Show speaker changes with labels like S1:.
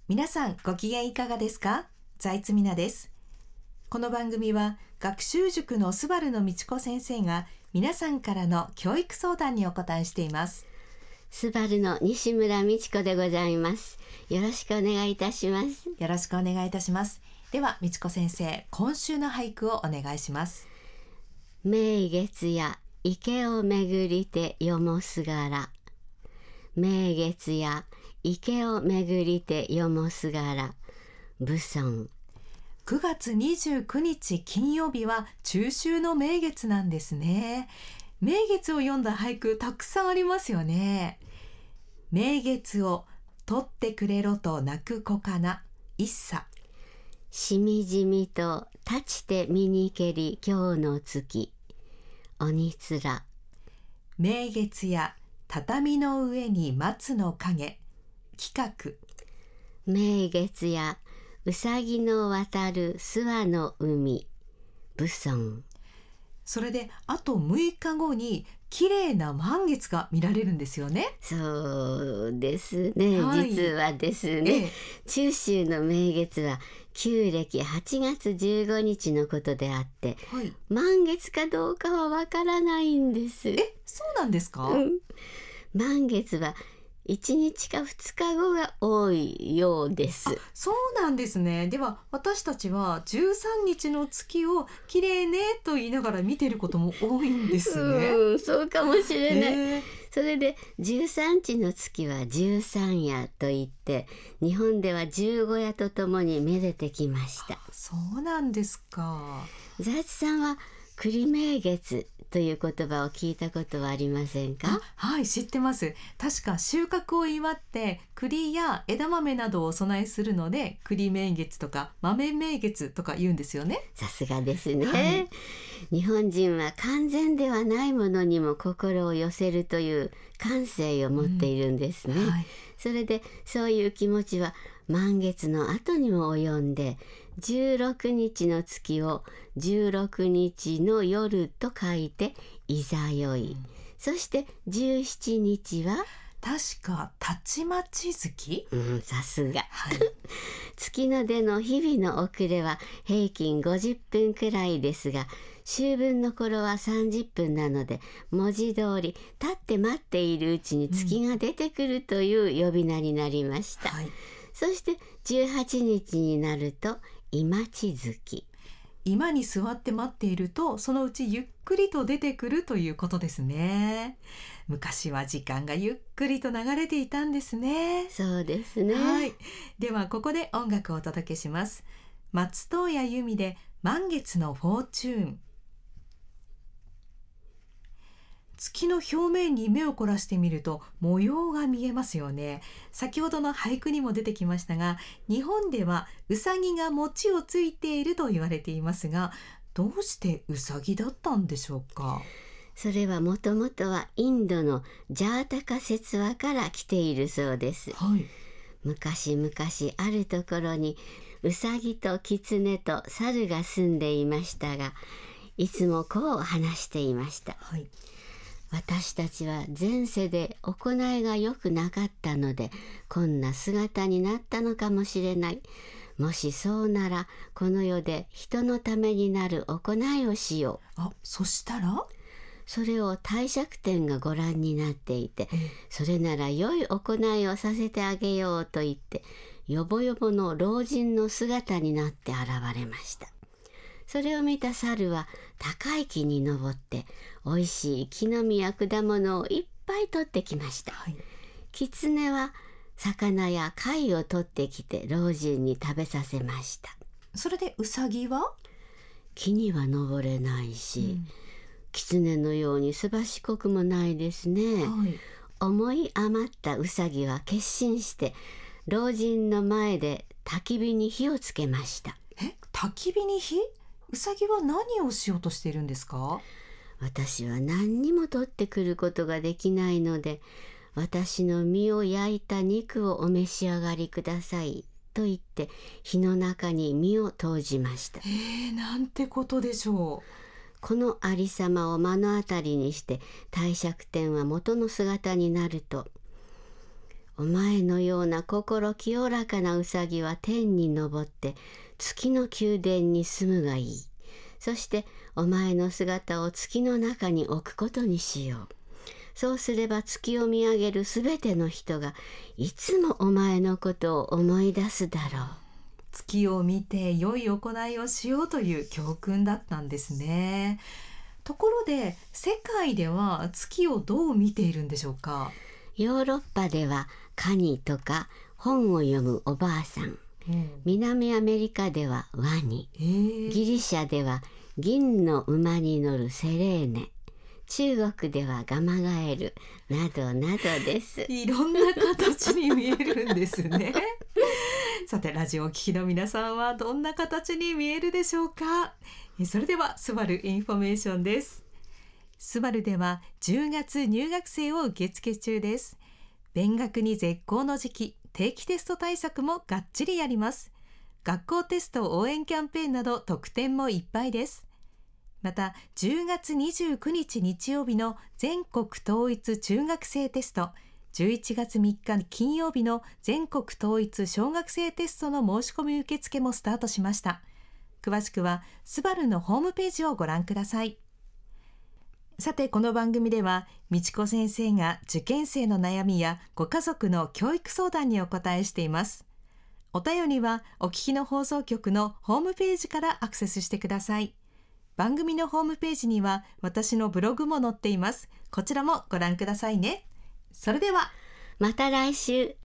S1: 皆さんご機嫌いかがですか？財津美奈です。この番組は学習塾のスバルの道子先生が皆さんからの教育相談にお答えしています。
S2: スバルの西村美智子でございます。よろしくお願いいたします。
S1: よろしくお願いいたします。では道子先生、今週の俳句をお願いします。
S2: 名月や池をめぐりてよもすがら。名月や池をめぐりてよもすがら。武尊。
S1: 9月29日金曜日は中秋の名月なんですね。名月を読んだ俳句たくさんありますよね。名月を取ってくれろと泣く子かな、一茶。
S2: しみじみと立ちて見にけり今日の月。鬼面。
S1: 名月や畳の上に松の影、企画。
S2: 名月やうさぎの渡る諏訪の海。武尊。
S1: それであと6日後に綺麗な満月が見られるんですよね。
S2: そうですね、
S1: はい、
S2: 実はですね、中秋の名月は旧暦8月15日のことであって、
S1: はい、
S2: 満月かどうかはわからないんです。
S1: そうなんですか？
S2: 満月は1日か2日後が多いようです。
S1: そうなんですね。では私たちは13日の月を綺麗ねと言いながら見てることも多いんですね。
S2: そうかもしれない。それで13日の月は13夜といって、日本では15夜とともにめでてきました。
S1: そうなんですか。
S2: 財津さんは栗名月という言葉を聞いたことはありませんか？
S1: はい、知ってます。確か収穫を祝って栗や枝豆などをお供えするので栗名月とか豆名月とか言うんですよね。
S2: さすがですね、
S1: はい、
S2: 日本人は完全ではないものにも心を寄せるという感性を持っているんですね、
S1: はい、
S2: それでそういう気持ちは満月の後にも及んで、16日の月を16日の夜と書いていざよい、そして17日は
S1: 確かたちまち月。
S2: さすが、
S1: はい、
S2: 月の出の日々の遅れは平均50分くらいですが、秋分の頃は30分なので、文字通り立って待っているうちに月が出てくるという呼び名になりました、そして18日になると今地月。
S1: 今に座って待っているとそのうちゆっくりと出てくるということですね。昔は時間がゆっくりと流れていたんですね。
S2: そうですね、
S1: はい、ではここで音楽をお届けします。松任谷由実で満月のフォーチューン。月の表面に目を凝らしてみると模様が見えますよね。先ほどの俳句にも出てきましたが、日本ではうさぎが餅をついていると言われていますが、どうしてうさぎだったんでしょうか？
S2: それはもともとはインドのジャータカ説話から来ているそうです、昔々あるところにうさぎとキツネと猿が住んでいましたが、いつもこう話していました、私たちは前世で行いが良くなかったのでこんな姿になったのかもしれない。もしそうならこの世で人のためになる行いをしよう。
S1: そしたら
S2: それを帝釈天がご覧になっていて、それなら良い行いをさせてあげようと言って、よぼよぼの老人の姿になって現れました。それを見た猿は高い木に登っておいしい木の実や果物をいっぱい取ってきました、狐は魚や貝を取ってきて老人に食べさせました。
S1: それでうさぎは
S2: 木には登れないし、狐のようにすばしこくもないですね、思い余ったうさぎは決心して老人の前で焚き火に火をつけました。
S1: 焚き火に火？うさぎは何をしようとしているんですか？
S2: 私は何にも取ってくることができないので、私の身を焼いた肉をお召し上がりくださいと言って火の中に身を投じました。
S1: なんてことでしょう。
S2: このありさまを目の当たりにして帝釈天は元の姿になると、 お前のような心清らかなうさぎは天に昇って月の宮殿に住むがいい。そしてお前の姿を月の中に置くことにしよう。そうすれば月を見上げるすべての人がいつもお前のことを思い出すだろう。
S1: 月を見て良い行いをしようという教訓だったんですね。ところで世界では月をどう見ているんでしょうか？
S2: ヨーロッパではカニとか本を読むおばあさん、南アメリカではワニ、ギリシャでは銀の馬に乗るセレーネ、中国ではガマガエルなどなどです。
S1: いろんな形に見えるんですね。さて、ラジオを聴きの皆さんはどんな形に見えるでしょうか？それではスバルインフォメーションです。スバルでは10月入学生を受付中です。勉学に絶好の時期、定期テスト対策もがっちりやります。学校テスト応援キャンペーンなど特典もいっぱいです。また10月29日日曜日の全国統一中学生テスト、11月3日金曜日の全国統一小学生テストの申し込み受付もスタートしました。詳しくはスバルのホームページをご覧ください。さて、この番組では美智子先生が受験生の悩みやご家族の教育相談にお答えしています。お便りはお聞きの放送局のホームページからアクセスしてください。番組のホームページには私のブログも載っています。こちらもご覧くださいね。それでは
S2: また来週。